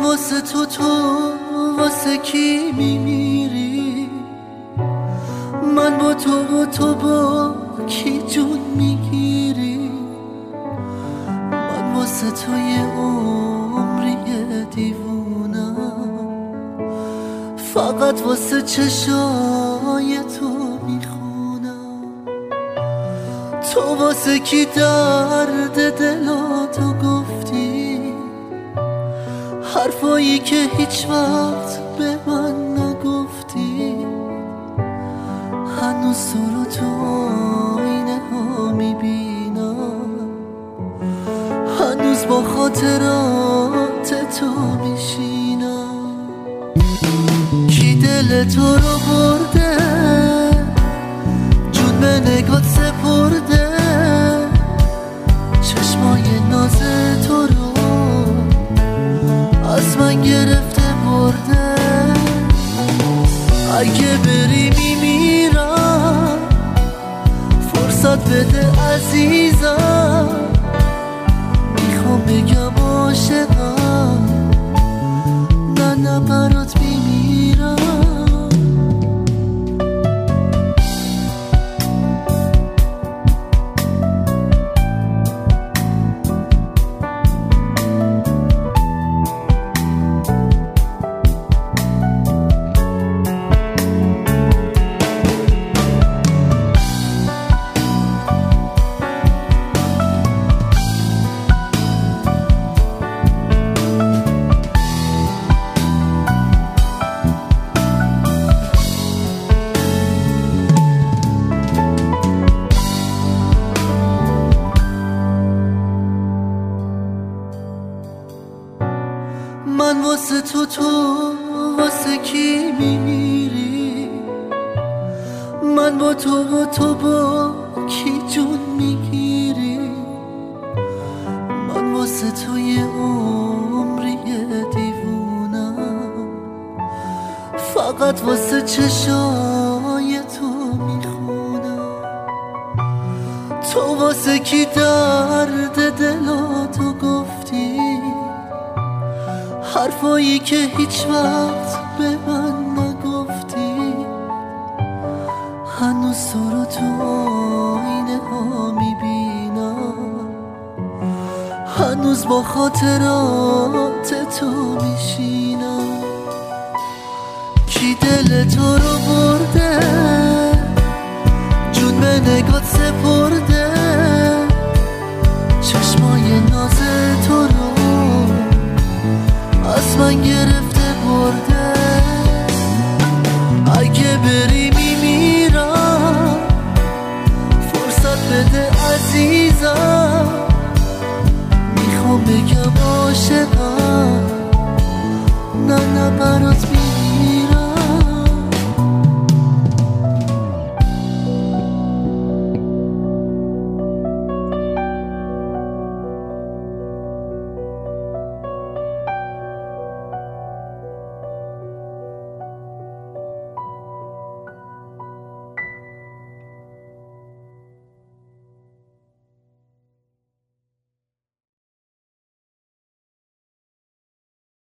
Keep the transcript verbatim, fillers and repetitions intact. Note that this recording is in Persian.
واسه تو تو واسه کی میمیری؟ من با تو و تو با کی جون میگیری؟ من واسه تو یه عمری دیوونم، فقط واسه چشای تو میخونم. تو واسه کی درد دلاتو گفتی؟ حرفایی که هیچ وقت به من نگفتی. هنوز تو رو تو آینه ها میبینم، هنوز با خاطرات تو میشینم. کی دل تو رو برده، جون به نگات سپرده، چشمای ناز تو رو از من گرفته برده. اگه بری میمیرم، فرصت بده عزیزم. میخوام بگم عاشقم، نه نه برات میمیرم. من واسه تو تو واسه کی میمیری؟ من با تو و تو با کی جون میگیری؟ من واسه تو یه عمری دیوونم، فقط واسه چشای تو میخونم. تو واسه کی درد دلاتو گفتی؟ حرفایی که هیچ وقت به من نگفتی. هنوز تو رو تو آینه ها میبینم، هنوز با خاطرات تو میشینم. کی دل تو رو برده، جون به نگات سپرده، چشمای ناز تو رو از من گرفته برده. اگه بری میمیرم، فرصت بده عزیزم. میخوام بگم عاشقم، نه نه برات میمیرم.